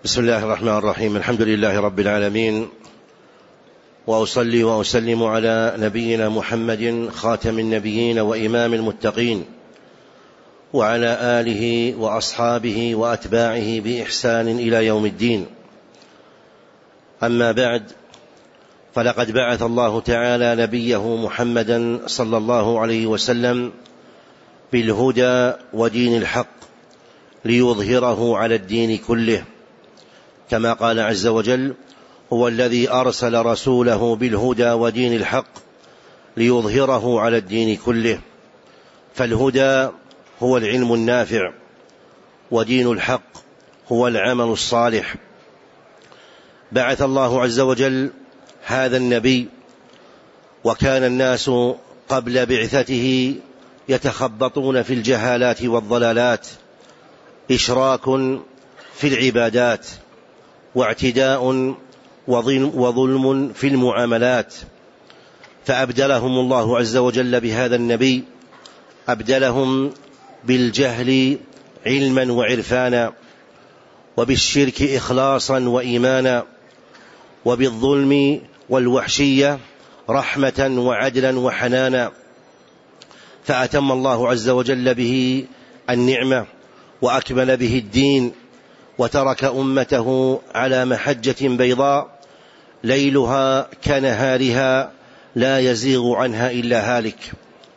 بسم الله الرحمن الرحيم. الحمد لله رب العالمين، وأصلي وأسلم على نبينا محمد خاتم النبيين وإمام المتقين، وعلى آله وأصحابه وأتباعه بإحسان إلى يوم الدين. أما بعد، فلقد بعث الله تعالى نبيه محمدا صلى الله عليه وسلم بالهدى ودين الحق ليظهره على الدين كله، كما قال عز وجل: هو الذي أرسل رسوله بالهدى ودين الحق ليظهره على الدين كله. فالهدى هو العلم النافع، ودين الحق هو العمل الصالح. بعث الله عز وجل هذا النبي، وكان الناس قبل بعثته يتخبطون في الجهالات والضلالات، إشراك في العبادات، واعتداء وظلم في المعاملات، فأبدلهم الله عز وجل بهذا النبي، أبدلهم بالجهل علما وعرفانا، وبالشرك إخلاصا وإيمانا، وبالظلم والوحشية رحمة وعدلا وحنانا، فأتم الله عز وجل به النعمة وأكمل به الدين، وترك أمته على محجة بيضاء ليلها كنهارها لا يزيغ عنها إلا هالك.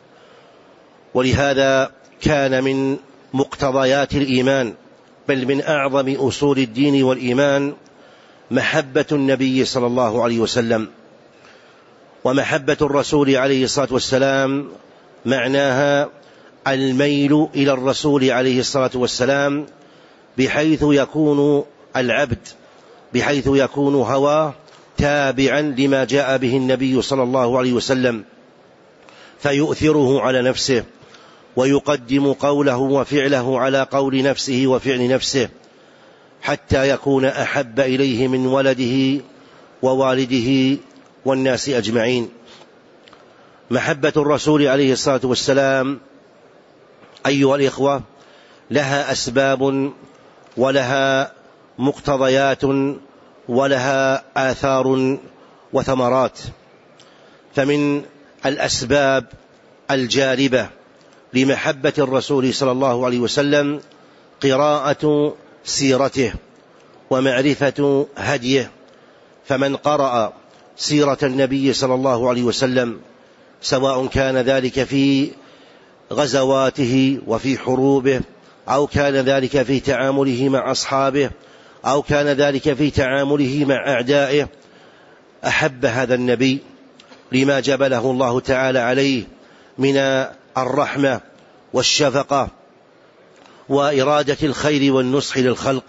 ولهذا كان من مقتضيات الإيمان، بل من أعظم أصول الدين والإيمان، محبة النبي صلى الله عليه وسلم. ومحبة الرسول عليه الصلاة والسلام معناها الميل إلى الرسول عليه الصلاة والسلام، بحيث يكون العبد، بحيث يكون هواه تابعا لما جاء به النبي صلى الله عليه وسلم، فيؤثره على نفسه، ويقدم قوله وفعله على قول نفسه وفعل نفسه، حتى يكون أحب إليه من ولده ووالده والناس أجمعين. محبة الرسول عليه الصلاة والسلام أيها الإخوة لها أسباب، ولها مقتضيات، ولها آثار وثمرات. فمن الأسباب الجالبة لمحبة الرسول صلى الله عليه وسلم قراءة سيرته ومعرفة هديه. فمن قرأ سيرة النبي صلى الله عليه وسلم، سواء كان ذلك في غزواته وفي حروبه، أو كان ذلك في تعامله مع أصحابه، أو كان ذلك في تعامله مع أعدائه، أحب هذا النبي لما جبله الله تعالى عليه من الرحمة والشفقة وإرادة الخير والنصح للخلق.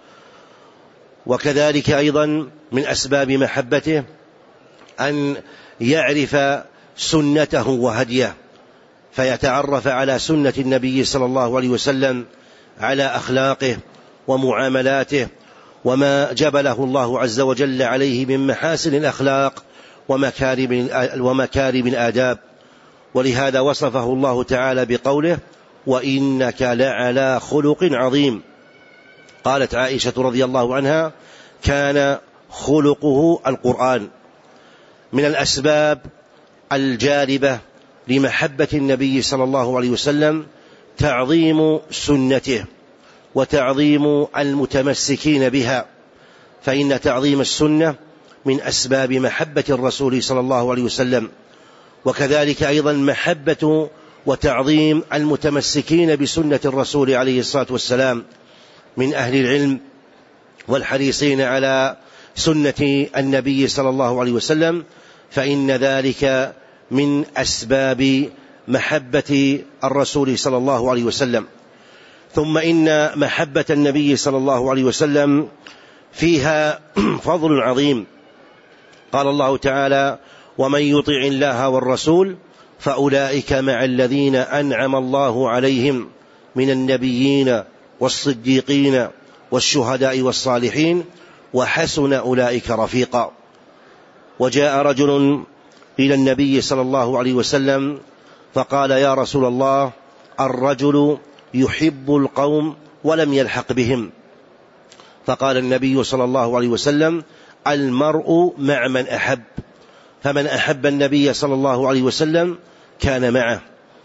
وكذلك أيضا من أسباب محبته أن يعرف سنته وهديه، فيتعرف على سنة النبي صلى الله عليه وسلم، على أخلاقه ومعاملاته، وما جبله الله عز وجل عليه من محاسن الأخلاق ومكارم الآداب. ولهذا وصفه الله تعالى بقوله: وإنك لعلى خلق عظيم. قالت عائشة رضي الله عنها: كان خلقه القرآن. من الأسباب الجالبة لمحبة النبي صلى الله عليه وسلم تعظيم سنته وتعظيم المتمسكين بها، فإن تعظيم السنة من أسباب محبة الرسول صلى الله عليه وسلم. وكذلك أيضا محبة وتعظيم المتمسكين بسنة الرسول عليه الصلاة والسلام من أهل العلم والحريصين على سنة النبي صلى الله عليه وسلم، فإن ذلك من أسباب محبة الرسول صلى الله عليه وسلم. ثم إن محبة النبي صلى الله عليه وسلم فيها فضل عظيم. قال الله تعالى: ومن يطع الله والرسول فأولئك مع الذين أنعم الله عليهم من النبيين والصديقين والشهداء والصالحين وحسن أولئك رفيقا. وجاء رجل إلى النبي صلى الله عليه وسلم فقال: يا رسول الله، الرجل يحب القوم ولم يلحق بهم، فقال النبي صلى الله عليه وسلم: المرء مع من أحب، فمن أحب النبي صلى الله عليه وسلم كان معه.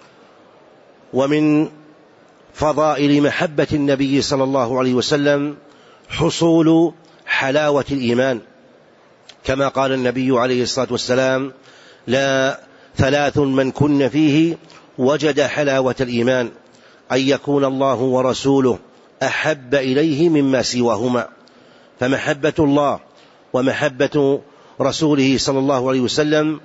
ومن فضائل محبة النبي صلى الله عليه وسلم حصول حلاوة الإيمان، كما قال النبي عليه الصلاة والسلام: لا ثلاث من كن فيه وجد حلاوة الإيمان: أن يكون الله ورسوله أحب إليه مما سواهما. فمحبة الله ومحبة رسوله صلى الله عليه وسلم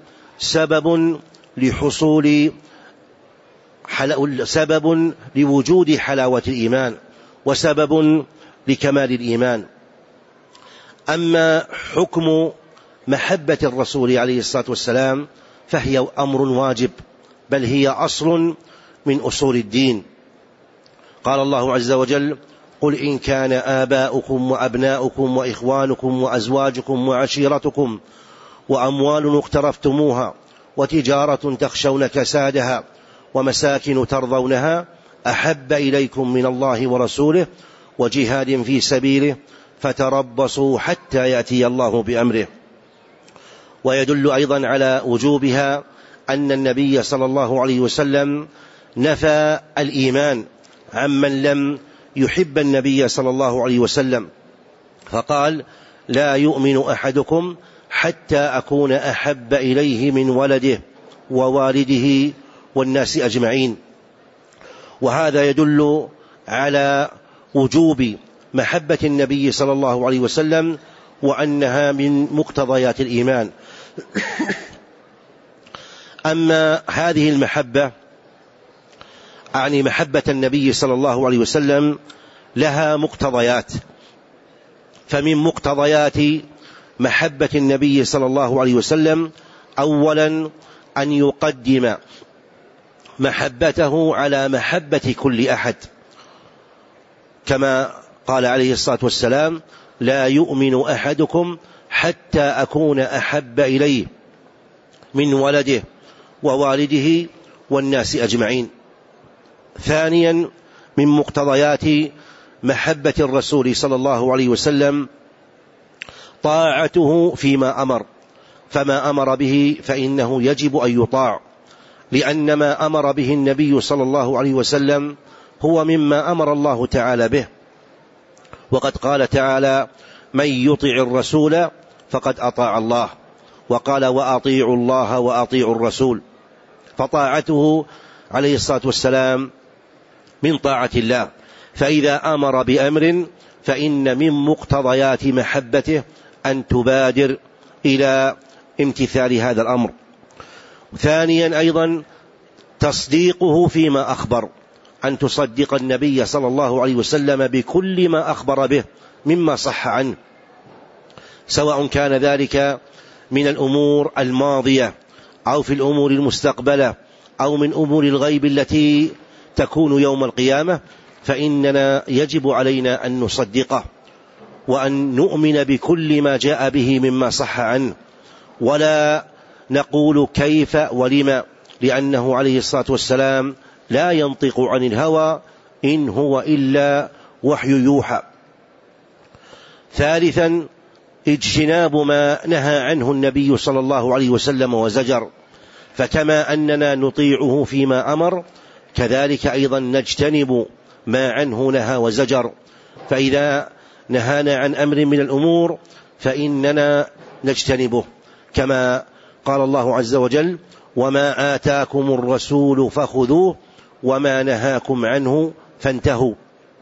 سبب لوجود حلاوة الإيمان، وسبب لكمال الإيمان. أما حكم محبة الرسول عليه الصلاة والسلام فهي أمر واجب، بل هي أصل من أصول الدين. قال الله عز وجل: قل إن كان آباؤكم وأبناؤكم وإخوانكم وأزواجكم وعشيرتكم وأموال اقترفتموها وتجارة تخشون كسادها ومساكن ترضونها أحب إليكم من الله ورسوله وجهاد في سبيله فتربصوا حتى يأتي الله بأمره. ويدل أيضا على وجوبها أن النبي صلى الله عليه وسلم نفى الإيمان عمن لم يحب النبي صلى الله عليه وسلم، فقال: لا يؤمن أحدكم حتى أكون أحب إليه من ولده ووالده والناس أجمعين. وهذا يدل على وجوب محبة النبي صلى الله عليه وسلم، وأنها من مقتضيات الإيمان. أما هذه المحبة، أعني محبة النبي صلى الله عليه وسلم، لها مقتضيات. فمن مقتضيات محبة النبي صلى الله عليه وسلم أولا أن يقدم محبته على محبة كل أحد، كما قال عليه الصلاة والسلام: لا يؤمن أحدكم حتى أكون أحب إليه من ولده ووالده والناس أجمعين. ثانيا من مقتضيات محبة الرسول صلى الله عليه وسلم طاعته فيما أمر، فما أمر به فإنه يجب أن يطاع، لأن ما أمر به النبي صلى الله عليه وسلم هو مما أمر الله تعالى به. وقد قال تعالى: من يطع الرسول فقد أطاع الله، وقال: وأطيعوا الله وأطيعوا الرسول. فطاعته عليه الصلاة والسلام من طاعة الله، فإذا أمر بأمر فإن من مقتضيات محبته أن تبادر إلى امتثال هذا الأمر. ثانيا أيضا تصديقه فيما أخبر، أن تصدق النبي صلى الله عليه وسلم بكل ما أخبر به مما صح عنه، سواء كان ذلك من الأمور الماضية أو في الأمور المستقبلة أو من أمور الغيب التي تكون يوم القيامة، فإننا يجب علينا أن نصدقه وأن نؤمن بكل ما جاء به مما صح عنه، ولا نقول كيف ولما، لأنه عليه الصلاة والسلام لا ينطق عن الهوى إن هو إلا وحي يوحى. ثالثا اجتناب ما نهى عنه النبي صلى الله عليه وسلم وزجر، فكما أننا نطيعه فيما أمر كذلك أيضا نجتنب ما عنه نهى وزجر. فإذا نهانا عن أمر من الأمور فإننا نجتنبه، كما قال الله عز وجل: وما آتاكم الرسول فخذوه وما نهاكم عنه فانتهوا.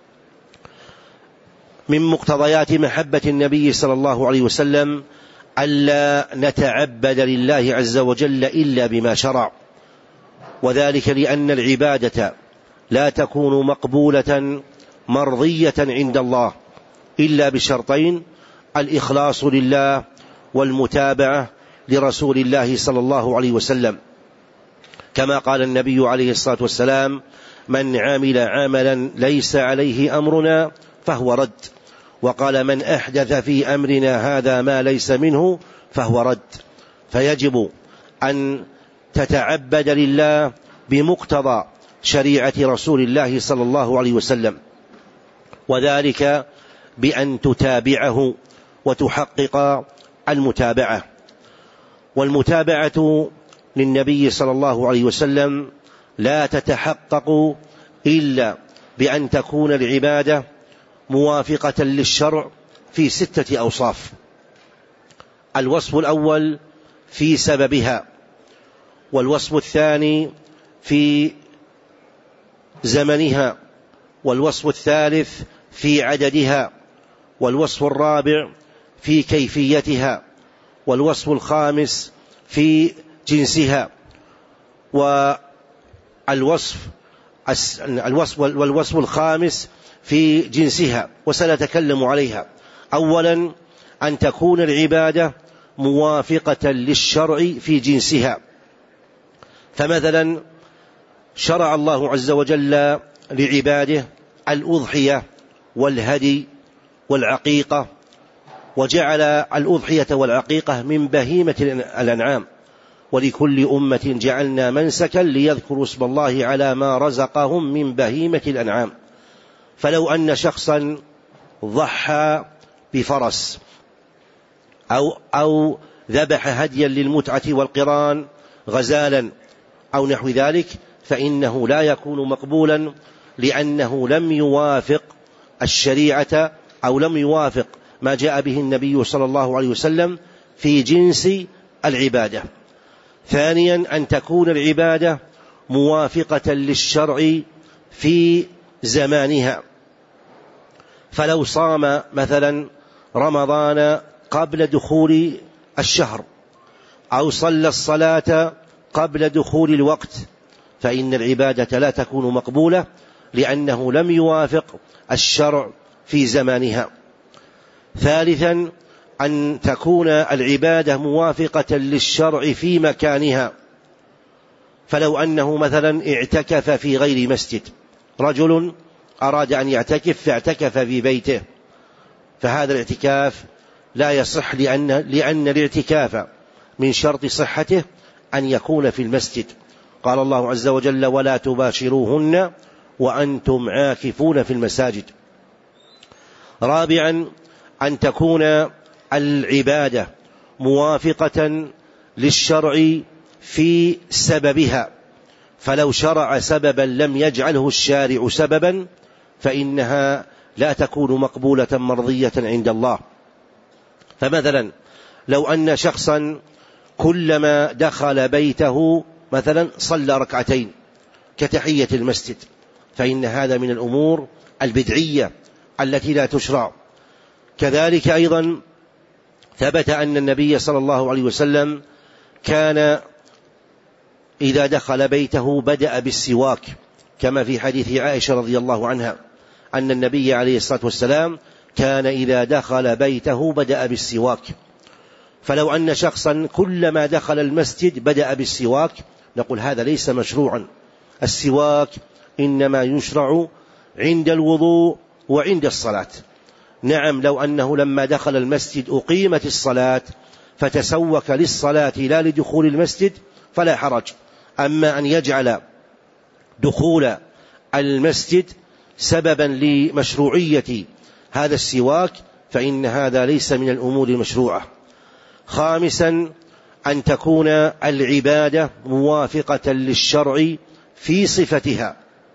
من مقتضيات محبة النبي صلى الله عليه وسلم ألا نتعبد لله عز وجل إلا بما شرع، وذلك لأن العبادة لا تكون مقبولة مرضية عند الله إلا بشرطين: الإخلاص لله والمتابعة لرسول الله صلى الله عليه وسلم، كما قال النبي عليه الصلاة والسلام: من عمل عملا ليس عليه أمرنا فهو رد. وقال: من أحدث في أمرنا هذا ما ليس منه فهو رد. فيجب أن تتعبد لله بمقتضى شريعة رسول الله صلى الله عليه وسلم، وذلك بأن تتابعه وتحقق المتابعة. والمتابعة للنبي صلى الله عليه وسلم لا تتحقق إلا بأن تكون العبادة موافقة للشرع في 6 أوصاف. الوصف الأول في سببها، والوصف الثاني في زمنها، والوصف الثالث في عددها، والوصف الرابع في كيفيتها، والوصف الخامس في جنسها، والوصف الخامس في جنسها، وسنتكلم عليها. أولا أن تكون العبادة موافقة للشرع في جنسها. فمثلا شرع الله عز وجل لعباده الأضحية والهدي والعقيقة، وجعل الأضحية والعقيقة من بهيمة الأنعام، ولكل أمة جعلنا منسكا ليذكروا اسم الله على ما رزقهم من بهيمة الأنعام. فلو أن شخصا ضحى بفرس أو ذبح هديا للمتعة والقران غزالا أو نحو ذلك، فإنه لا يكون مقبولا، لأنه لم يوافق الشريعة أو لم يوافق ما جاء به النبي صلى الله عليه وسلم في جنس العبادة. ثانيا أن تكون العبادة موافقة للشرع في زمانها. فلو صام مثلا رمضان قبل دخول الشهر، أو صلى الصلاة قبل دخول الوقت، فإن العبادة لا تكون مقبولة، لأنه لم يوافق الشرع في زمانها. ثالثا أن تكون العبادة موافقة للشرع في مكانها. فلو أنه مثلا اعتكف في غير مسجد، رجل أراد أن يعتكف فاعتكف في بيته، فهذا الاعتكاف لا يصح، لأن الاعتكاف من شرط صحته أن يكون في المسجد. قال الله عز وجل: ولا تباشروهن وأنتم عاكفون في المساجد. رابعا أن تكون العبادة موافقة للشرع في سببها. فلو شرع سببا لم يجعله الشارع سببا، فإنها لا تكون مقبولة مرضية عند الله. فمثلا لو أن شخصا كلما دخل بيته مثلا صلى ركعتين كتحية المسجد، فإن هذا من الأمور البدعية التي لا تشرع. كذلك أيضا ثبت أن النبي صلى الله عليه وسلم كان إذا دخل بيته بدأ بالسواك، كما في حديث عائشة رضي الله عنها أن النبي عليه الصلاة والسلام كان إذا دخل بيته بدأ بالسواك. فلو أن شخصا كلما دخل المسجد بدأ بالسواك، نقول هذا ليس مشروعا. السواك إنما يشرع عند الوضوء وعند الصلاة. نعم، لو أنه لما دخل المسجد أقيمت الصلاة فتسوك للصلاة لا لدخول المسجد فلا حرج. أما أن يجعل دخول المسجد سببا لمشروعية هذا السواك، فإن هذا ليس من الأمور المشروعة. خامسا أن تكون العبادة موافقة للشرع في صفتها.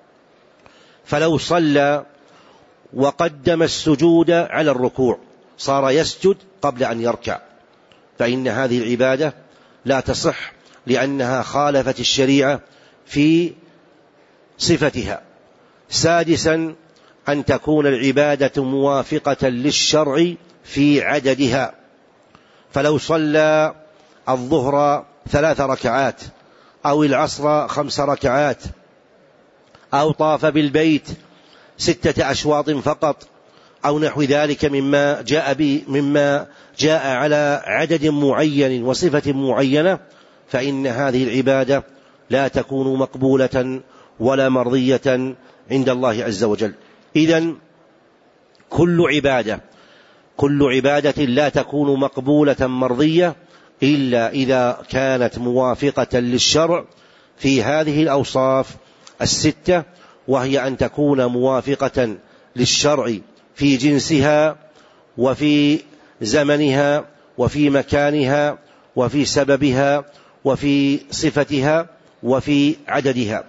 فلو صلى وقدم السجود على الركوع صار يسجد قبل أن يركع، فإن هذه العبادة لا تصح، لأنها خالفت الشريعة في صفتها. سادسا أن تكون العبادة موافقة للشرع في عددها. فلو صلى الظهر 3 ركعات أو العصر 5 ركعات أو طاف بالبيت 6 أشواط فقط أو نحو ذلك مما جاء على عدد معين وصفة معينة، فإن هذه العبادة لا تكون مقبولة ولا مرضية عند الله عز وجل. إذن كل عبادة لا تكون مقبولة مرضية إلا إذا كانت موافقة للشرع في هذه الأوصاف 6، وهي أن تكون موافقة للشرع في جنسها وفي زمنها وفي مكانها وفي سببها وفي صفتها وفي عددها.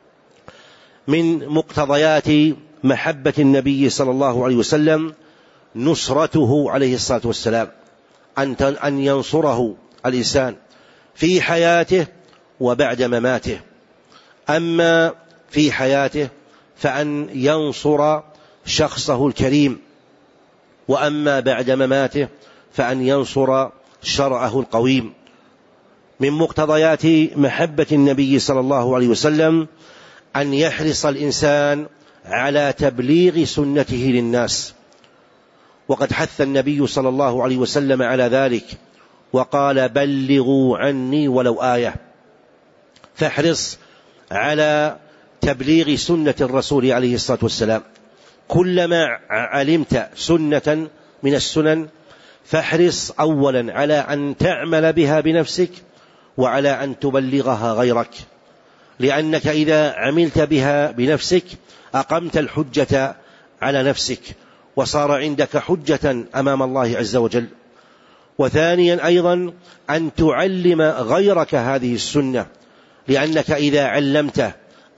من مقتضيات محبة النبي صلى الله عليه وسلم نصرته عليه الصلاة والسلام، أن ينصره الإنسان في حياته وبعد مماته. أما في حياته فأن ينصر شخصه الكريم، وأما بعد مماته فأن ينصر شرعه القويم. من مقتضيات محبة النبي صلى الله عليه وسلم أن يحرص الإنسان على تبليغ سنته للناس، وقد حث النبي صلى الله عليه وسلم على ذلك وقال: بلغوا عني ولو آية. فاحرص على تبليغ سنة الرسول عليه الصلاة والسلام. كلما علمت سنة من السنن فاحرص أولا على أن تعمل بها بنفسك وعلى أن تبلغها غيرك، لأنك إذا عملت بها بنفسك أقمت الحجة على نفسك وصار عندك حجة أمام الله عز وجل. وثانيا أيضا أن تعلم غيرك هذه السنة، لأنك إذا علمته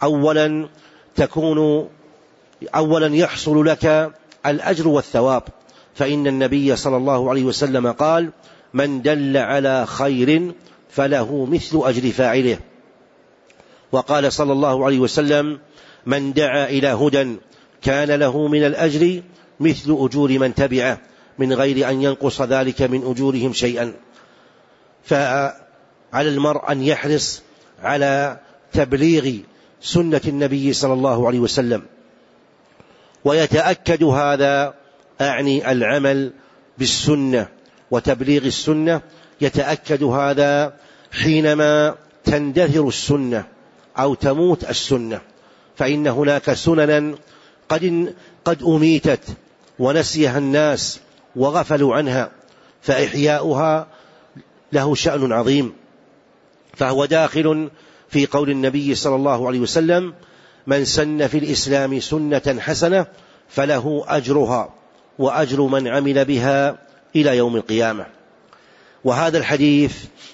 أولا يحصل لك الأجر والثواب، فإن النبي صلى الله عليه وسلم قال: من دل على خير فله مثل أجر فاعله. وقال صلى الله عليه وسلم: من دعا إلى هدى كان له من الأجر مثل أجور من تبعه من غير أن ينقص ذلك من أجورهم شيئا. فعلى المرء أن يحرص على تبليغ سنة النبي صلى الله عليه وسلم، ويتأكد هذا أعني العمل بالسنة وتبليغ السنة، يتأكد هذا حينما تندثر السنة أو تموت السنة، فإن هناك سننا قد أميتت ونسيها الناس وغفلوا عنها، فإحياؤها له شأن عظيم. فهو داخل في قول النبي صلى الله عليه وسلم: من سن في الإسلام سنة حسنة فله أجرها وأجر من عمل بها إلى يوم القيامة. وهذا الحديث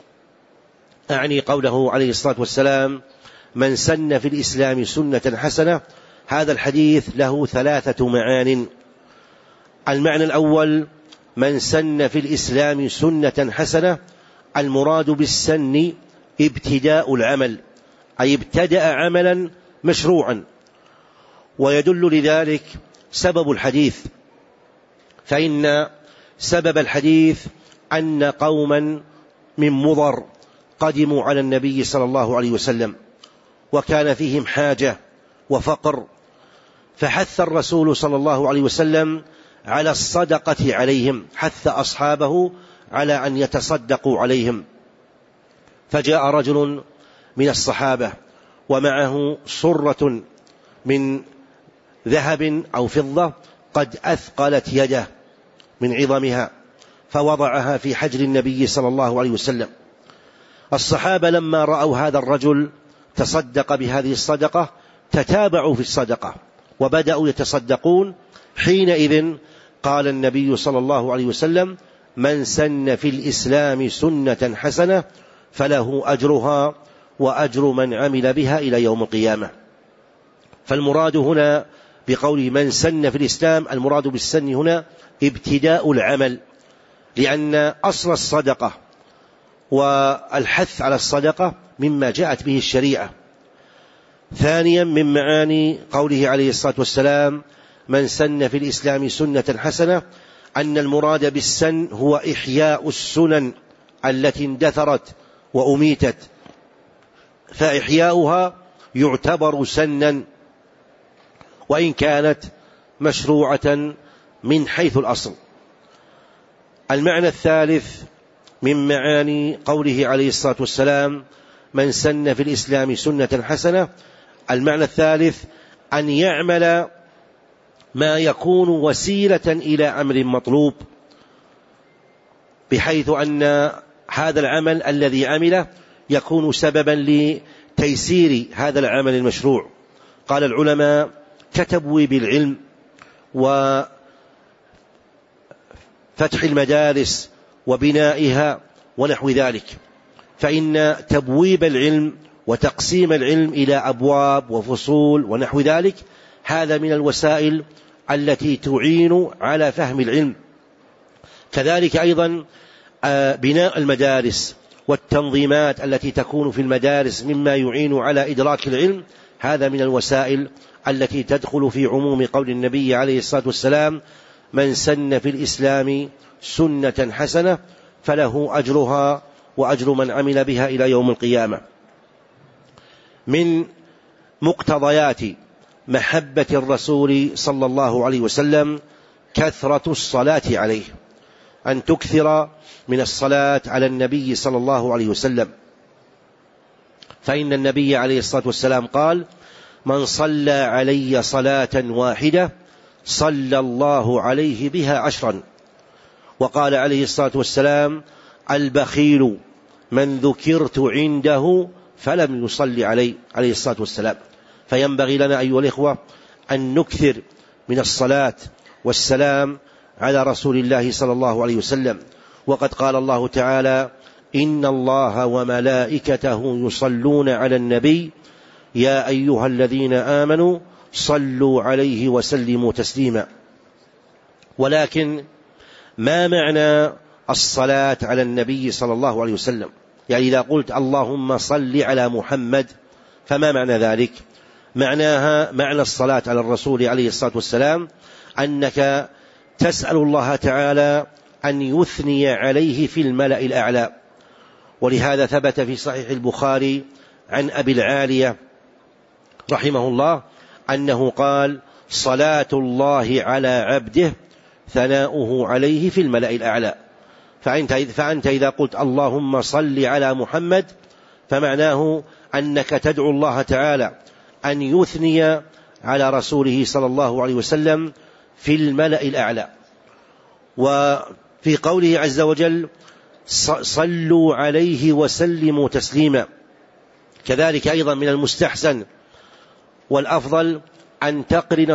أعني قوله عليه الصلاة والسلام: من سن في الإسلام سنة حسنة. هذا الحديث له 3 معان. المعنى الأول: من سن في الإسلام سنة حسنة، المراد بالسن ابتداء العمل، أي ابتدأ عملا مشروعا. ويدل لذلك سبب الحديث، فإن سبب الحديث أن قوما من مضر قدموا على النبي صلى الله عليه وسلم وكان فيهم حاجة وفقر، فحث الرسول صلى الله عليه وسلم على الصدقة عليهم، حث أصحابه على أن يتصدقوا عليهم. فجاء رجل من الصحابة ومعه صرة من ذهب أو فضة قد أثقلت يده من عظمها، فوضعها في حجر النبي صلى الله عليه وسلم. الصحابة لما رأوا هذا الرجل تصدق بهذه الصدقة تتابعوا في الصدقة وبدأوا يتصدقون. حينئذ قال النبي صلى الله عليه وسلم: من سن في الإسلام سنة حسنة فله أجرها وأجر من عمل بها إلى يوم القيامة. فالمراد هنا بقول من سن في الإسلام، المراد بالسن هنا ابتداء العمل، لأن أصل الصدقة والحث على الصدقة مما جاءت به الشريعة. ثانيا من معاني قوله عليه الصلاة والسلام: من سن في الإسلام سنة حسنة، أن المراد بالسن هو إحياء السنن التي اندثرت وأميتت، فإحياؤها يعتبر سنا وإن كانت مشروعة من حيث الأصل. المعنى الثالث من معاني قوله عليه الصلاة والسلام: من سن في الإسلام سنة حسنة، المعنى الثالث أن يعمل ما يكون وسيلة إلى أمر مطلوب، بحيث أن هذا العمل الذي عمله يكون سببا لتيسير هذا العمل المشروع. قال العلماء: كتبويب العلم فتح المدارس وبنائها ونحو ذلك. فإن تبويب العلم وتقسيم العلم إلى أبواب وفصول ونحو ذلك هذا من الوسائل التي تعين على فهم العلم. كذلك أيضا بناء المدارس والتنظيمات التي تكون في المدارس مما يعين على إدراك العلم، هذا من الوسائل التي تدخل في عموم قول النبي عليه الصلاة والسلام: من سن في الإسلام سنة حسنة فله أجرها وأجر من عمل بها إلى يوم القيامة. من مقتضيات محبة الرسول صلى الله عليه وسلم كثرة الصلاة عليه، أن تكثر من الصلاة على النبي صلى الله عليه وسلم، فإن النبي عليه الصلاة والسلام قال: من صلى علي صلاة واحدة صلى الله عليه بها 10. وقال عليه الصلاة والسلام: البخيل من ذكرت عنده فلم يصلي عليه الصلاة والسلام. فينبغي لنا أيها الإخوة أن نكثر من الصلاة والسلام على رسول الله صلى الله عليه وسلم. وقد قال الله تعالى: إن الله وملائكته يصلون على النبي يا أيها الذين آمنوا صلوا عليه وسلموا تسليما. ولكن ما معنى الصلاة على النبي صلى الله عليه وسلم؟ يعني إذا قلت اللهم صل على محمد فما معنى ذلك؟ معنى الصلاة على الرسول عليه الصلاة والسلام أنك تسأل الله تعالى أن يثني عليه في الملأ الأعلى. ولهذا ثبت في صحيح البخاري عن أبي العالية رحمه الله أنه قال: صلاة الله على عبده ثناؤه عليه في الملأ الأعلى. فأنت إذا قلت اللهم صل على محمد فمعناه أنك تدعو الله تعالى أن يثني على رسوله صلى الله عليه وسلم في الملأ الأعلى. وفي قوله عز وجل: صلوا عليه وسلموا تسليما، كذلك أيضا من المستحسن والأفضل أن تقرن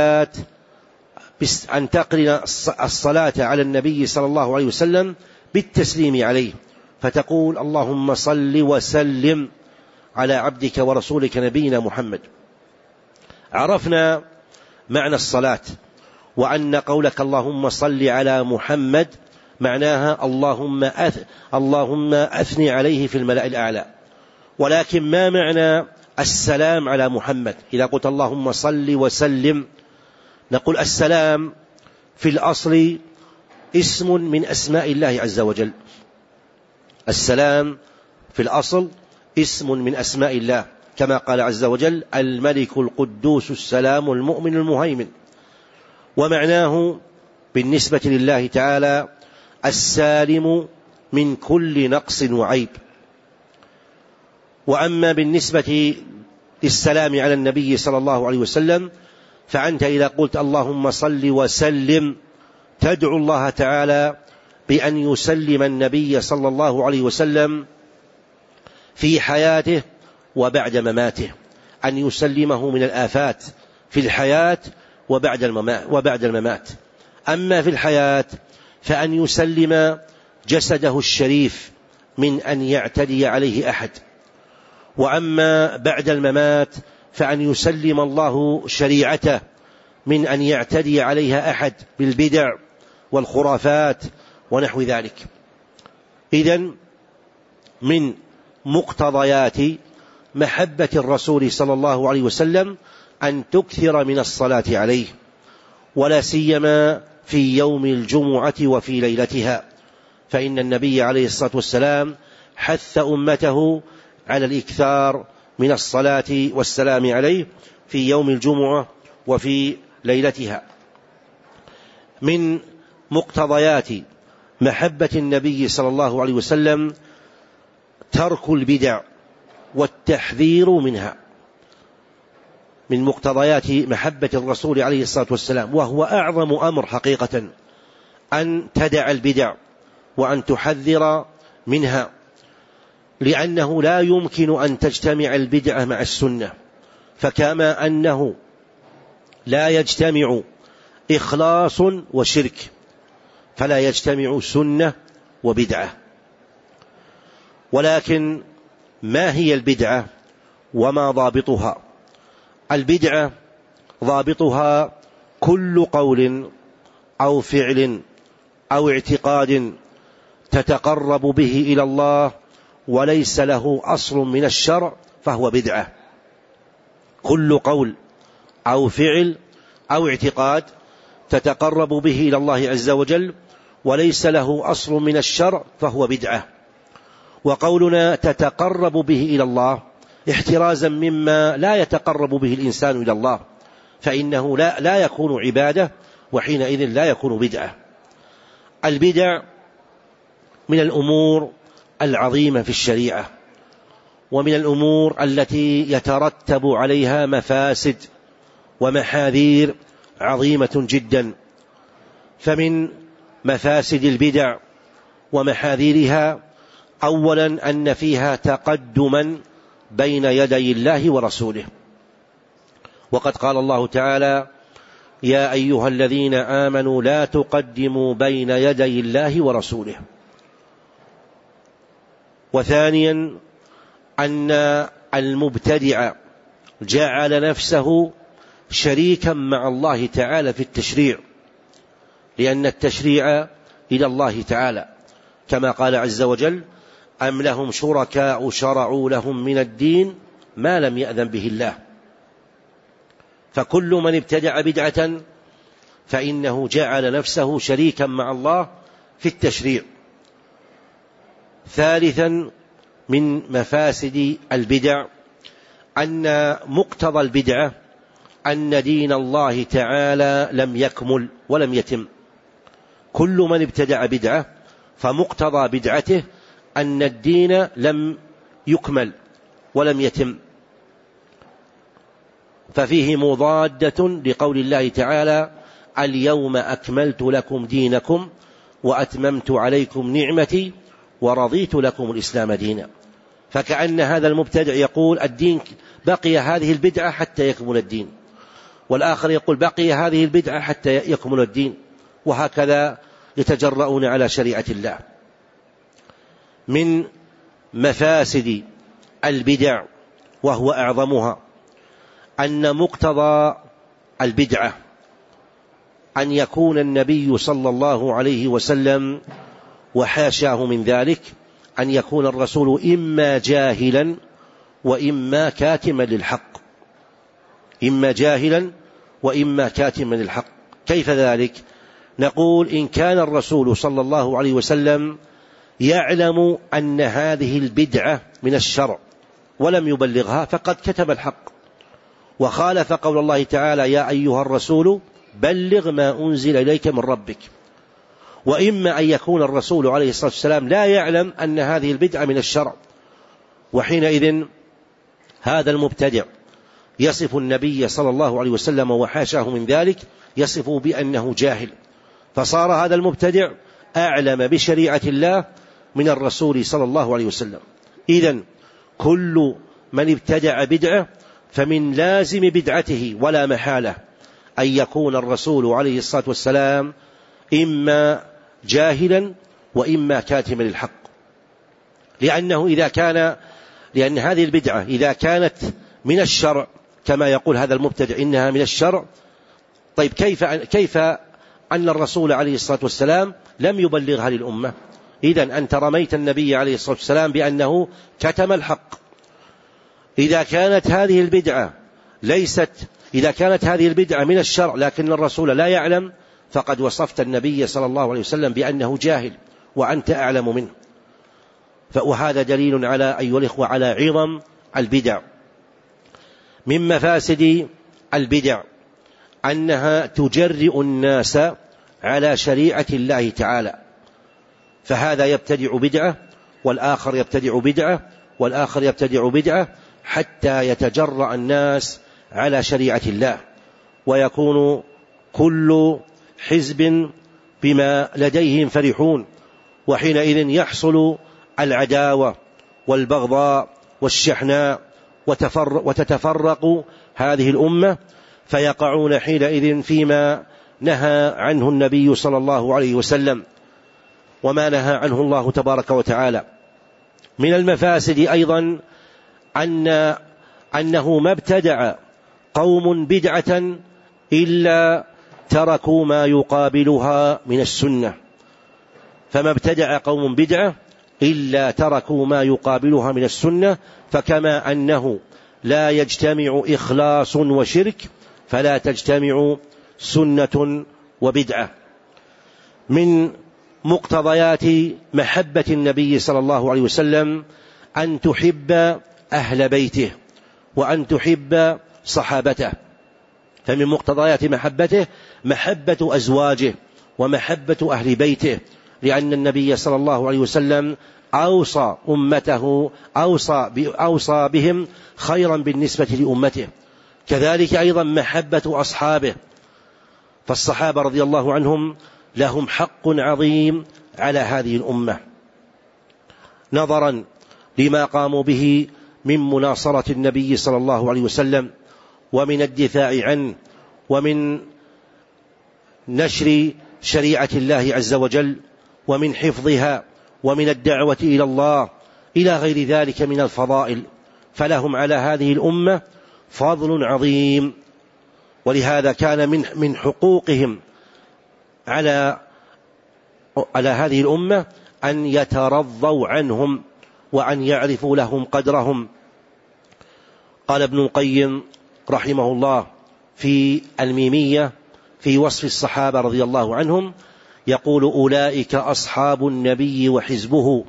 الصلاة على النبي صلى الله عليه وسلم بالتسليم عليه، فتقول: اللهم صل وسلم على عبدك ورسولك نبينا محمد. عرفنا معنى الصلاة، وأن قولك اللهم صل على محمد معناها اللهم أثني عليه في الملأ الأعلى. ولكن ما معنى السلام على محمد؟ إذا قلت اللهم صل وسلم، نقول السلام في الأصل اسم من أسماء الله عز وجل. السلام في الأصل اسم من أسماء الله، كما قال عز وجل: الملك القدوس السلام المؤمن المهيمن. ومعناه بالنسبة لله تعالى السالم من كل نقص وعيب. وأما بالنسبة للسلام على النبي صلى الله عليه وسلم فأنت إذا قلت اللهم صل وسلم تدعو الله تعالى بأن يسلم النبي صلى الله عليه وسلم في حياته وبعد مماته، أن يسلمه من الآفات في الحياة وبعد الممات. أما في الحياة فأن يسلم جسده الشريف من أن يعتدي عليه أحد، وأما بعد الممات فأن يسلم الله شريعته من أن يعتدي عليها أحد بالبدع والخرافات ونحو ذلك. إذن من مقتضيات محبة الرسول صلى الله عليه وسلم أن تكثر من الصلاة عليه، ولا سيما في يوم الجمعة وفي ليلتها، فإن النبي عليه الصلاة والسلام حث أمته على الإكثار من الصلاة والسلام عليه في يوم الجمعة وفي ليلتها. من مقتضيات محبة النبي صلى الله عليه وسلم ترك البدع والتحذير منها، من مقتضيات محبة الرسول عليه الصلاة والسلام، وهو أعظم أمر حقيقة أن تدع البدع وأن تحذر منها، لأنه لا يمكن أن تجتمع البدعة مع السنة. فكما أنه لا يجتمع إخلاص وشرك، فلا يجتمع سنة وبدعة. ولكن ما هي البدعة وما ضابطها؟ البدعة ضابطها كل قول أو فعل أو اعتقاد تتقرب به إلى الله وليس له أصل من الشرع فهو بدعة. كل قول أو فعل أو اعتقاد تتقرب به إلى الله عز وجل وليس له أصل من الشرع فهو بدعة. وقولنا تتقرب به إلى الله احترازا مما لا يتقرب به الإنسان إلى الله، فإنه لا يكون عبادة، وحينئذ لا يكون بدعة. البدع من الأمور العظيمة في الشريعة، ومن الأمور التي يترتب عليها مفاسد ومحاذير عظيمة جدا. فمن مفاسد البدع ومحاذيرها أولا أن فيها تقدما بين يدي الله ورسوله، وقد قال الله تعالى: يا أيها الذين آمنوا لا تقدموا بين يدي الله ورسوله. وثانيا أن المبتدع جعل نفسه شريكا مع الله تعالى في التشريع، لأن التشريع إلى الله تعالى، كما قال عز وجل: أم لهم شركاء شرعوا لهم من الدين ما لم يأذن به الله. فكل من ابتدع بدعة فإنه جعل نفسه شريكا مع الله في التشريع. ثالثا من مفاسد البدع أن مقتضى البدعة أن دين الله تعالى لم يكمل ولم يتم. كل من ابتدع بدعة فمقتضى بدعته أن الدين لم يكمل ولم يتم، ففيه مضادة لقول الله تعالى: اليوم أكملت لكم دينكم وأتممت عليكم نعمتي ورضيت لكم الإسلام دينا. فكأن هذا المبتدع يقول الدين بقي هذه البدعة حتى يكمل الدين، والآخر يقول بقي هذه البدعة حتى يكمل الدين، وهكذا يتجرؤون على شريعة الله. من مفاسد البدع وهو أعظمها أن مقتضى البدعة أن يكون النبي صلى الله عليه وسلم، وحاشاه من ذلك، أن يكون الرسول إما جاهلا وإما كاتما للحق، إما جاهلا وإما كاتما للحق. كيف ذلك؟ نقول: إن كان الرسول صلى الله عليه وسلم يعلم أن هذه البدعة من الشرع ولم يبلغها فقد كتم الحق وخالف قول الله تعالى: يا أيها الرسول بلغ ما أنزل إليك من ربك. وإما أن يكون الرسول عليه الصلاة والسلام لا يعلم أن هذه البدعة من الشرع، وحينئذ هذا المبتدع يصف النبي صلى الله عليه وسلم وحاشاه من ذلك، يصفه بأنه جاهل، فصار هذا المبتدع أعلم بشريعة الله من الرسول صلى الله عليه وسلم. إذن كل من ابتدع بدعة فمن لازم بدعته ولا محالة أن يكون الرسول عليه الصلاة والسلام إما جاهلا وإما كاتما للحق، لأن هذه البدعة إذا كانت من الشرع كما يقول هذا المبتدع إنها من الشرع، طيب كيف أن الرسول عليه الصلاة والسلام لم يبلغها للأمة؟ إذن أنت رميت النبي عليه الصلاة والسلام بأنه كتم الحق. إذا كانت هذه البدعة من الشرع لكن الرسول لا يعلم، فقد وصفت النبي صلى الله عليه وسلم بأنه جاهل وأنت أعلم منه. وهذا دليل على أيها الإخوة على عظم البدع. من مفاسد البدع أنها تجرئ الناس على شريعة الله تعالى، فهذا يبتدع بدعة والآخر يبتدع بدعة والآخر يبتدع بدعة حتى يتجرأ الناس على شريعة الله، ويكون كل حزب بما لديهم فرحون، وحينئذ يحصل العداوة والبغضاء والشحناء وتتفرق هذه الأمة، فيقعون حينئذ فيما نهى عنه النبي صلى الله عليه وسلم وما نهى عنه الله تبارك وتعالى. من المفاسد أيضا أنه ما ابتدع قوم بدعة إلا تركوا ما يقابلها من السنة، فما ابتدع قوم بدعة إلا تركوا ما يقابلها من السنة، فكما أنه لا يجتمع إخلاص وشرك فلا تجتمع سنة وبدعة. من مقتضيات محبة النبي صلى الله عليه وسلم أن تحب أهل بيته وأن تحب صحابته، فمن مقتضيات محبته محبة أزواجه ومحبة أهل بيته، لأن النبي صلى الله عليه وسلم أوصى أمته أوصى بهم خيرا بالنسبة لأمته. كذلك أيضا محبة أصحابه، فالصحابة رضي الله عنهم لهم حق عظيم على هذه الأمة نظرا لما قاموا به من مناصرة النبي صلى الله عليه وسلم ومن الدفاع عنه ومن نشر شريعة الله عز وجل ومن حفظها ومن الدعوة إلى الله إلى غير ذلك من الفضائل، فلهم على هذه الأمة فضل عظيم. ولهذا كان من حقوقهم على هذه الأمة أن يترضوا عنهم وأن يعرفوا لهم قدرهم. قال ابن القيم رحمه الله في الميمية في وصف الصحابة رضي الله عنهم يقول: أولئك أصحاب النبي وحزبه،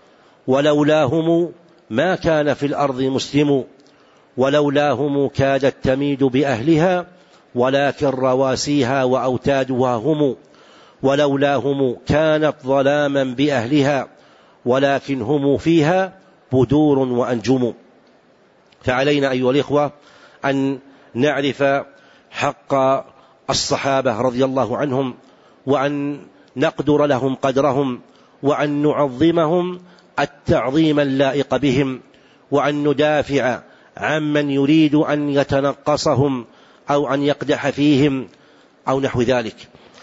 ولولاهم ما كان في الأرض مسلم، ولولاهم كادت تميد بأهلها، ولكن رواسيها وأوتادها هم، ولولاهم كانت ظلاما بأهلها، ولكن هم فيها بدور وأنجم. فعلينا أيها الإخوة أن نعرف حق الصحابة رضي الله عنهم، وأن نقدر لهم قدرهم، وأن نعظمهم التعظيم اللائق بهم، وأن ندافع عمن يريد أن يتنقصهم أو أن يقدح فيهم أو نحو ذلك.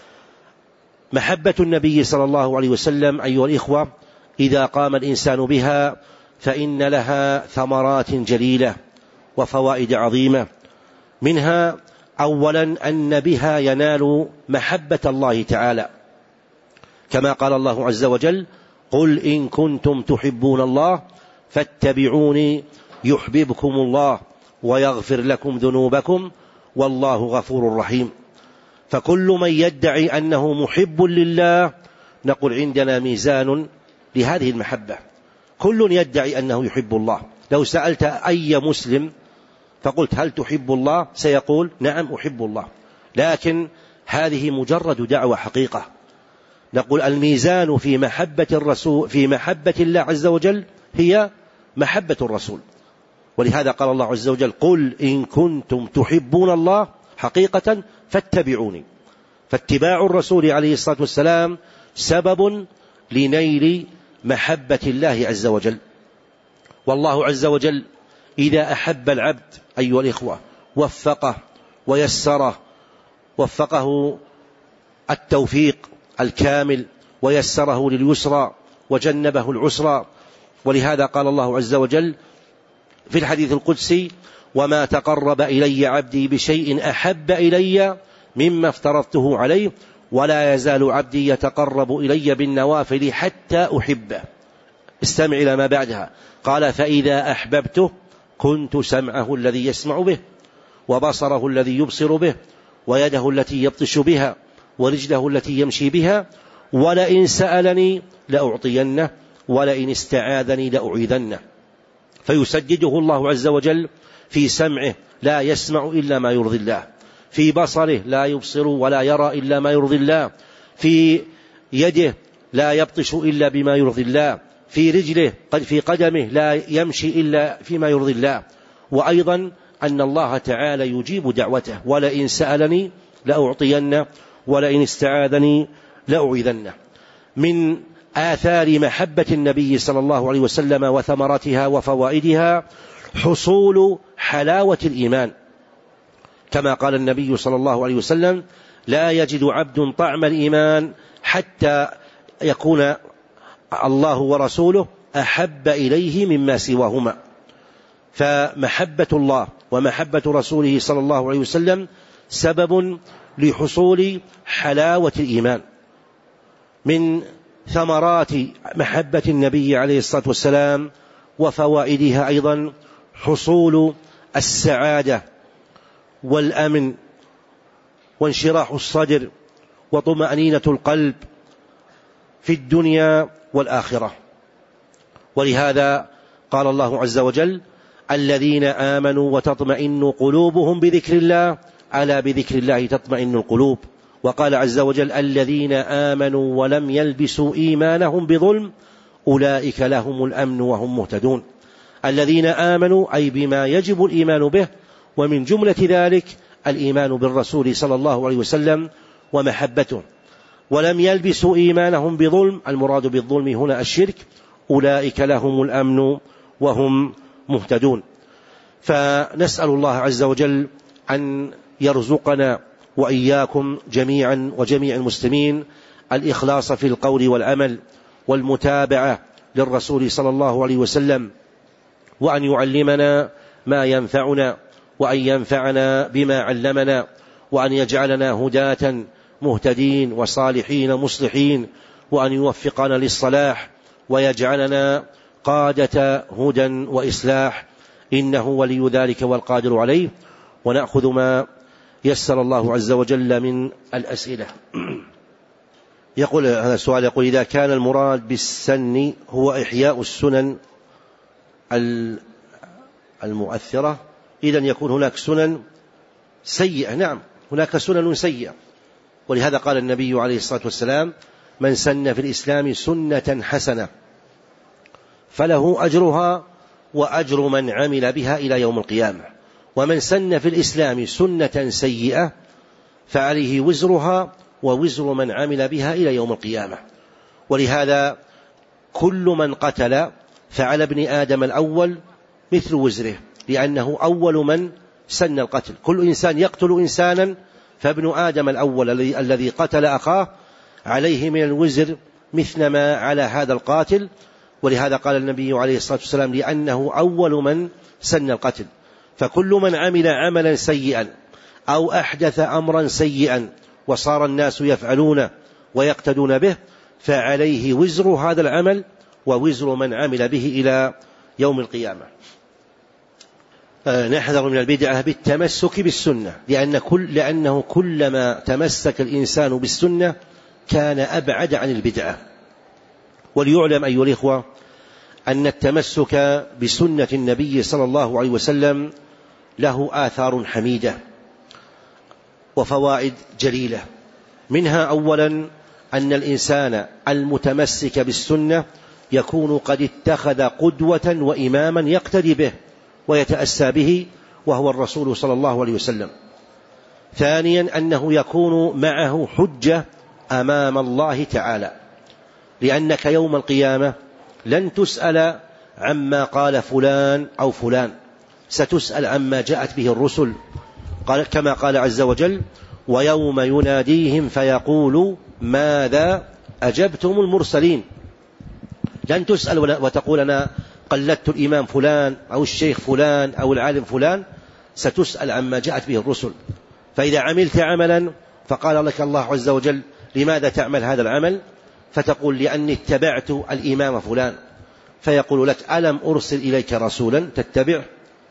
محبة النبي صلى الله عليه وسلم أيها الإخوة إذا قام الإنسان بها فإن لها ثمرات جليلة وفوائد عظيمة، منها أولا أن بها ينال محبة الله تعالى، كما قال الله عز وجل: قل إن كنتم تحبون الله فاتبعوني يحببكم الله ويغفر لكم ذنوبكم والله غفور رحيم. فكل من يدعي أنه محب لله نقول عندنا ميزان لهذه المحبة، كل يدعي أنه يحب الله. لو سألت أي مسلم فقلت: هل تحب الله؟ سيقول: نعم أحب الله، لكن هذه مجرد دعوة حقيقة. نقول الميزان في محبة الرسول في محبة الله عز وجل هي محبة الرسول، ولهذا قال الله عز وجل: قل إن كنتم تحبون الله حقيقة فاتبعوني. فاتباع الرسول عليه الصلاة والسلام سبب لنيل محبة الله عز وجل. والله عز وجل إذا أحب العبد أيها الإخوة وفقه ويسره، وفقه التوفيق الكامل ويسره لليسرى وجنبه العسرى. ولهذا قال الله عز وجل في الحديث القدسي: وما تقرب إلي عبدي بشيء أحب إلي مما افترضته عليه ولا يزال عبدي يتقرب إلي بالنوافل حتى أحبه. استمع إلى ما بعدها، قال: فإذا أحببته كنت سمعه الذي يسمع به، وبصره الذي يبصر به، ويده التي يبطش بها، ورجله التي يمشي بها، ولئن سألني لأعطينه، ولئن استعاذني لأعيذنه. فيسدده الله عز وجل في سمعه لا يسمع إلا ما يرضي الله، في بصره لا يبصر ولا يرى إلا ما يرضي الله، في يده لا يبطش إلا بما يرضي الله، في رجله في قدمه لا يمشي إلا فيما يرضي الله. وأيضا أن الله تعالى يجيب دعوته: ولئن سألني لأعطينه، ولئن استعاذني لأعيذنه. من آثار محبة النبي صلى الله عليه وسلم وثمرتها وفوائدها حصول حلاوة الإيمان، كما قال النبي صلى الله عليه وسلم: لا يجد عبد طعم الإيمان حتى يكون الله ورسوله أحب إليه مما سواهما. فمحبة الله ومحبة رسوله صلى الله عليه وسلم سبب لحصول حلاوة الإيمان. من ثمرات محبة النبي عليه الصلاة والسلام وفوائدها أيضا حصول السعادة والأمن وانشراح الصدر وطمأنينة القلب في الدنيا والآخرة. ولهذا قال الله عز وجل: الذين آمنوا وتطمئن قلوبهم بذكر الله، ألا بذكر الله تطمئن القلوب. وقال عز وجل: الذين آمنوا ولم يلبسوا إيمانهم بظلم أولئك لهم الأمن وهم مهتدون. الذين آمنوا أي بما يجب الإيمان به، ومن جملة ذلك الإيمان بالرسول صلى الله عليه وسلم ومحبته. ولم يلبسوا إيمانهم بظلم، المراد بالظلم هنا الشرك، أولئك لهم الأمن وهم مهتدون. فنسأل الله عز وجل أن يرزقنا وإياكم جميعا وجميع المسلمين الإخلاص في القول والعمل والمتابعة للرسول صلى الله عليه وسلم، وأن يعلمنا ما ينفعنا، وأن ينفعنا بما علمنا، وأن يجعلنا هداة مهتدين وصالحين مصلحين، وأن يوفقنا للصلاح ويجعلنا قادة هدى وإصلاح، إنه ولي ذلك والقادر عليه. ونأخذ ما يسر الله عز وجل من الأسئلة. يقول هذا السؤال، يقول: إذا كان المراد بالسن هو إحياء السنن المؤثرة، إذن يكون هناك سنن سيئة. نعم، هناك سنن سيئة، ولهذا قال النبي عليه الصلاة والسلام: من سن في الإسلام سنة حسنة فله أجرها وأجر من عمل بها إلى يوم القيامة، ومن سن في الإسلام سنة سيئة فعليه وزرها ووزر من عمل بها إلى يوم القيامة. ولهذا كل من قتل فعلى ابن آدم الأول مثل وزره، لأنه أول من سن القتل. كل إنسان يقتل إنسانا، فابن آدم الأول الذي قتل أخاه عليه من الوزر مثل ما على هذا القاتل. ولهذا قال النبي عليه الصلاة والسلام: لأنه أول من سن القتل. فكل من عمل عملا سيئا أو أحدث أمرا سيئا وصار الناس يفعلونه ويقتدون به، فعليه وزر هذا العمل ووزر من عمل به إلى يوم القيامة. نحذر من البدعة بالتمسك بالسنة، لأنه كلما تمسك الإنسان بالسنة كان أبعد عن البدعة. وليعلم أيها الإخوة أن التمسك بسنة النبي صلى الله عليه وسلم له آثار حميدة وفوائد جليلة. منها أولا أن الإنسان المتمسك بالسنة يكون قد اتخذ قدوة وإماما يقتدي به ويتأسى به، وهو الرسول صلى الله عليه وسلم. ثانيا أنه يكون معه حجة أمام الله تعالى، لأنك يوم القيامة لن تسأل عما قال فلان أو فلان، ستسأل عما جاءت به الرسل، كما قال عز وجل: ويوم يناديهم فيقول ماذا أجبتم المرسلين. لن تسأل وتقول أنا قلدت الإمام فلان أو الشيخ فلان أو العالم فلان، ستسأل عما جاءت به الرسل. فإذا عملت عملا فقال لك الله عز وجل: لماذا تعمل هذا العمل؟ فتقول: لأني اتبعت الإمام فلان، فيقول لك: ألم أرسل إليك رسولا تتبعه؟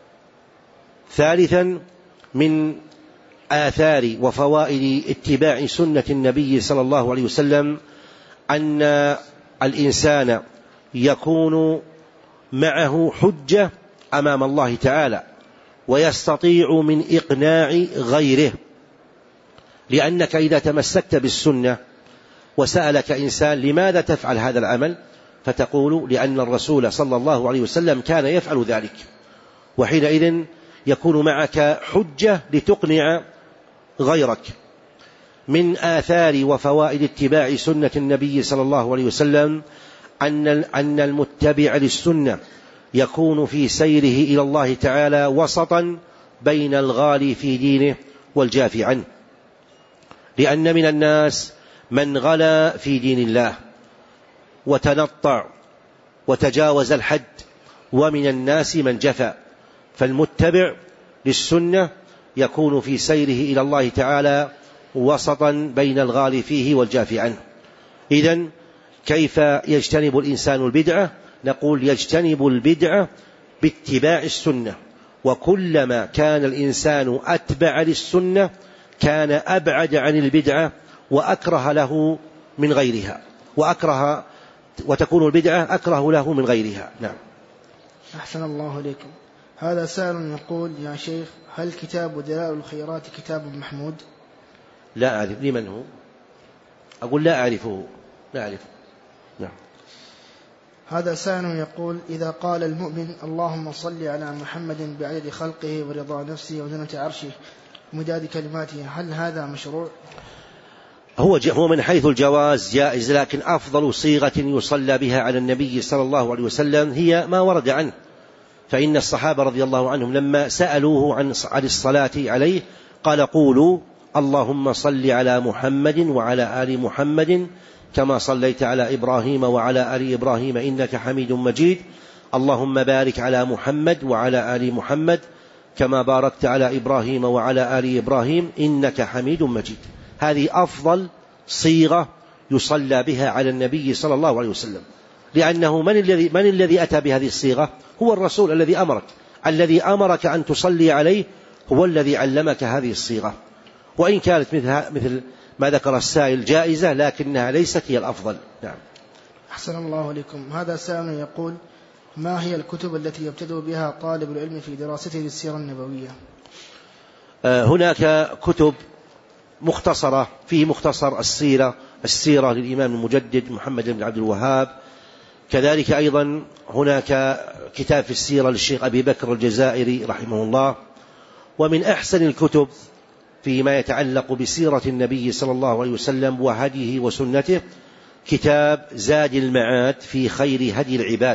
ثالثا من آثار وفوائد اتباع سنة النبي صلى الله عليه وسلم أن الإنسان يكون معه حجة أمام الله تعالى ويستطيع من إقناع غيره. لأنك إذا تمسكت بالسنة وسألك إنسان لماذا تفعل هذا العمل، فتقول: لأن الرسول صلى الله عليه وسلم كان يفعل ذلك، وحينئذ يكون معك حجة لتقنع غيرك. من آثار وفوائد اتباع سنة النبي صلى الله عليه وسلم أن المتبع للسنة يكون في سيره إلى الله تعالى وسطا بين الغالي في دينه والجافي عنه. لأن من الناس من غلا في دين الله وتنطع وتجاوز الحد، ومن الناس من جفا. فالمتبع للسنة يكون في سيره إلى الله تعالى وسطا بين الغالي فيه والجافي عنه. إذن كيف يجتنب الإنسان البدعة؟ نقول يجتنب البدعة باتباع السنة، وكلما كان الإنسان أتبع للسنة كان أبعد عن البدعة وأكره له من غيرها، وتكون البدعة أكره له من غيرها. نعم. أحسن الله إليكم. هذا سائل يقول: يا شيخ، هل كتاب دلائل الخيرات كتاب محمود؟ لا أعرف لمن هو، أقول لا أعرفه. نعم. هذا سائل يقول: إذا قال المؤمن اللهم صل على محمد بعدد خلقه ورضا نفسه وزنة عرشه ومداد كلماته، هل هذا مشروع؟ هو من حيث الجواز جائز، لكن أفضل صيغة يصلى بها على النبي صلى الله عليه وسلم هي ما ورد عنه. فإن الصحابة رضي الله عنهم لما سألوه عن الصلاة عليه قال: قولوا اللهم صل على محمد وعلى آل محمد كما صليت على إبراهيم وعلى آل إبراهيم إنك حميد مجيد، اللهم بارك على محمد وعلى آل محمد كما باركت على إبراهيم وعلى آل إبراهيم إنك حميد مجيد. هذه أفضل صيغة يصلى بها على النبي صلى الله عليه وسلم، لأنه من الذي أتى بهذه الصيغة؟ هو الرسول الذي أمرك أن تصلي عليه، هو الذي علمك هذه الصيغة. وإن كانت مثل ما ذكر السائل جائزة، لكنها ليست هي الأفضل. نعم. أحسن الله لكم. هذا سائل يقول: ما هي الكتب التي يبتدأ بها طالب العلم في دراسته للسيرة النبوية؟ هناك كتب مختصرة، فيه مختصر السيرة للإمام المجدد محمد بن عبد الوهاب، كذلك أيضا هناك كتاب في السيرة للشيخ أبي بكر الجزائري رحمه الله. ومن أحسن الكتب فيما يتعلق بسيرة النبي صلى الله عليه وسلم وهديه وسنته كتاب زاد المعاد في خير هدي العباد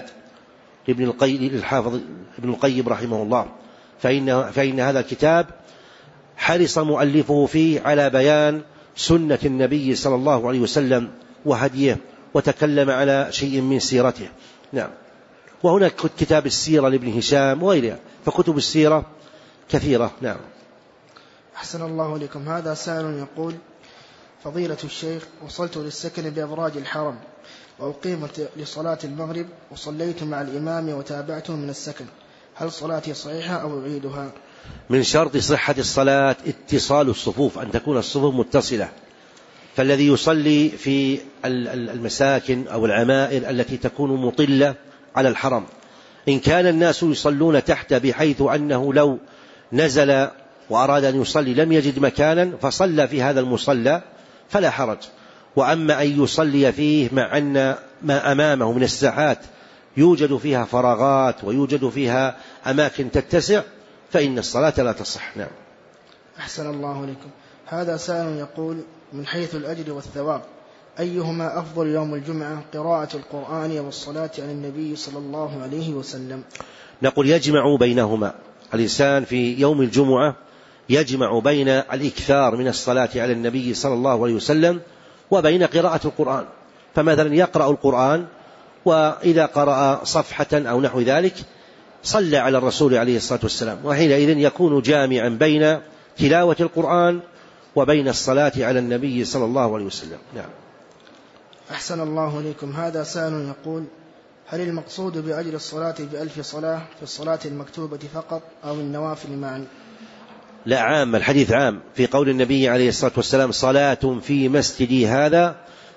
للحافظ ابن القيم رحمه الله. فإن هذا الكتاب حرص مؤلفه فيه على بيان سنة النبي صلى الله عليه وسلم وهديه، وتكلم على شيء من سيرته. نعم. وهناك كتاب السيرة لابن هشام وغيرها، فكتب السيرة كثيرة. نعم. أحسن الله لكم. هذا سائل يقول: فضيلة الشيخ، وصلت للسكن بأبراج الحرم وأقيمت لصلاة المغرب وصليت مع الإمام وتابعته من السكن، هل صلاتي صحيحة أو أعيدها؟ من شرط صحة الصلاة اتصال الصفوف، أن تكون الصفوف متصلة. فالذي يصلي في المساكن أو العمائر التي تكون مطلة على الحرم، إن كان الناس يصلون تحت بحيث أنه لو نزل وأراد أن يصلي لم يجد مكانا فصلى في هذا المصلى فلا حرج. وأما أن يصلي فيه مع أن ما أمامه من الساحات يوجد فيها فراغات ويوجد فيها أماكن تتسع فإن الصلاة لا تصح. نعم. أحسن الله لكم. هذا سائل يقول: من حيث الأجر والثواب أيهما أفضل يوم الجمعة، قراءة القرآن والصلاة على النبي صلى الله عليه وسلم؟ نقول يجمع بينهما. الإنسان في يوم الجمعة يجمع بين الإكثار من الصلاة على النبي صلى الله عليه وسلم وبين قراءة القرآن. فمثلا يقرأ القرآن، وإذا قرأ صفحة أو نحو ذلك صلى على الرسول عليه الصلاة والسلام، وحينئذ يكون جامعا بين تلاوة القرآن وبين الصلاة على النبي صلى الله عليه وسلم. نعم. أحسن الله لكم. هذا سائل يقول: هل المقصود بأجر الصلاة ب1000 صلاة في الصلاة المكتوبة فقط أو النوافل معا؟ لا، عام، الحديث عام في قول النبي عليه الصلاة والسلام: صلاة في مسجدي هذا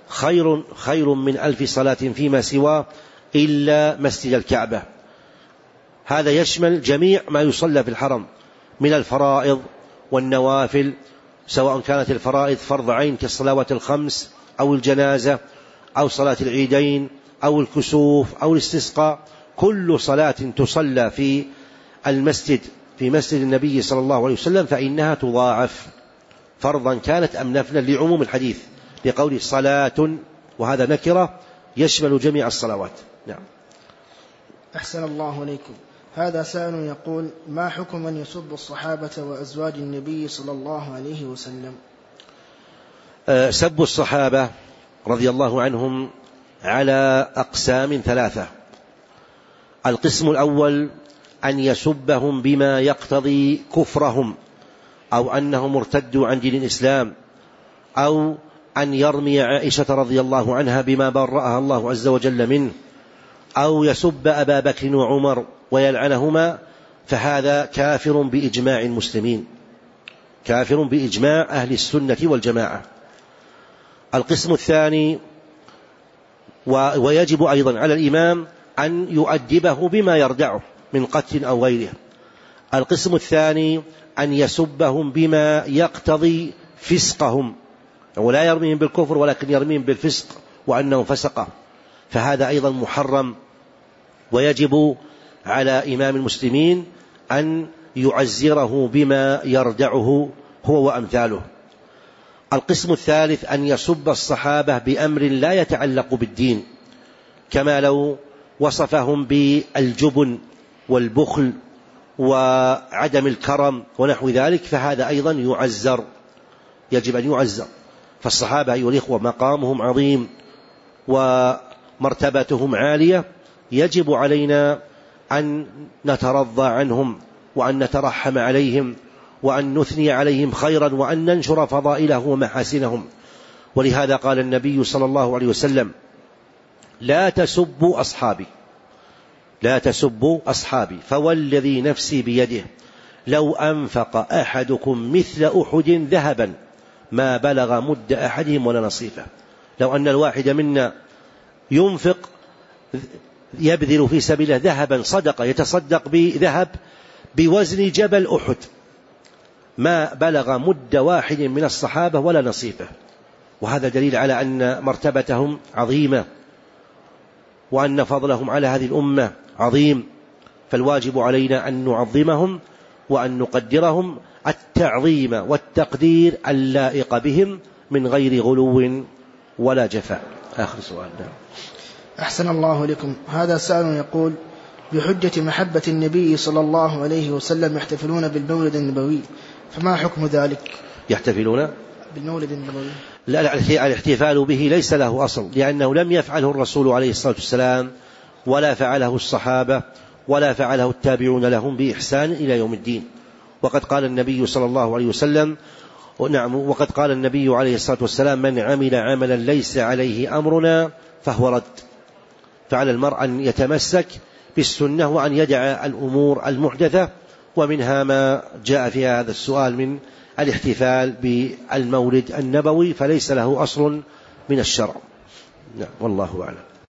خير من 1000 صلاة فيما سواه إلا مسجد الكعبة. هذا يشمل جميع ما يصلى في الحرم من الفرائض والنوافل، سواء كانت الفرائض فرض عين كالصلوات الخمس أو الجنازة أو صلاة العيدين أو الكسوف أو الاستسقاء. كل صلاة تصلى في المسجد في مسجد النبي صلى الله عليه وسلم فإنها تضاعف فرضا كانت أم نفلا، لعموم الحديث لقول صلاة، وهذا نكرة يشمل جميع الصلوات. نعم. أحسن الله عليكم. هذا سائل يقول: ما حكم من يسب الصحابة وأزواج النبي صلى الله عليه وسلم؟ سب الصحابة رضي الله عنهم على أقسام ثلاثة. القسم الأول أن يسبهم بما يقتضي كفرهم، أو أنهم ارتدوا عن دين الإسلام، أو أن يرمي عائشة رضي الله عنها بما برأها الله عز وجل منه، أو يسب أبا بكر وعمر ويلعنهما، فهذا كافر بإجماع المسلمين، كافر بإجماع أهل السنة والجماعة. القسم الثاني، ويجب أيضا على الإمام أن يؤدبه بما يردعه من قتل أو غيره. القسم الثاني أن يسبهم بما يقتضي فسقهم، ولا يرميهم بالكفر ولكن يرميهم بالفسق وأنهم فسقة، فهذا أيضا محرم، ويجب على إمام المسلمين أن يعزره بما يردعه هو وأمثاله. القسم الثالث أن يسب الصحابة بأمر لا يتعلق بالدين، كما لو وصفهم بالجبن والبخل وعدم الكرم ونحو ذلك، فهذا أيضا يعزر، يجب أن يعزر. فالصحابة أيها الإخوة مقامهم عظيم ومرتبتهم عالية، يجب علينا أن نترضى عنهم وأن نترحم عليهم وأن نثني عليهم خيرا وأن ننشر فضائلهم ومحاسنهم. ولهذا قال النبي صلى الله عليه وسلم: لا تسبوا أصحابي، لا تسبوا أصحابي، فوالذي نفسي بيده لو أنفق أحدكم مثل أحد ذهبا ما بلغ مد أحدهم ولا نصيفه. لو أن الواحد منا ينفق يبذل في سبيل الله ذهبا صدقة، يتصدق بذهب بوزن جبل أحد، ما بلغ مد واحد من الصحابة ولا نصيفه. وهذا دليل على أن مرتبتهم عظيمة وأن فضلهم على هذه الأمة عظيم، فالواجب علينا أن نعظمهم وأن نقدرهم التعظيم والتقدير اللائق بهم من غير غلو ولا جفاء. آخر سؤال. أحسن الله لكم. هذا سائل يقول: بحجة محبة النبي صلى الله عليه وسلم يحتفلون بالمولد النبوي، فما حكم ذلك؟ يحتفلون بالمولد النبوي؟ لا، الاحتفال به ليس له أصل، لأنه لم يفعله الرسول عليه الصلاة والسلام، ولا فعله الصحابة، ولا فعله التابعون لهم بإحسان إلى يوم الدين. وقد قال النبي صلى الله عليه وسلم، وقد قال النبي عليه الصلاة والسلام: من عمل عملا ليس عليه أمرنا فهو رد. فعلى المرء أن يتمسك بالسنة وأن يدع الأمور المحدثة، ومنها ما جاء في هذا السؤال من الاحتفال بالمولد النبوي، فليس له أصل من الشرع. والله أعلم.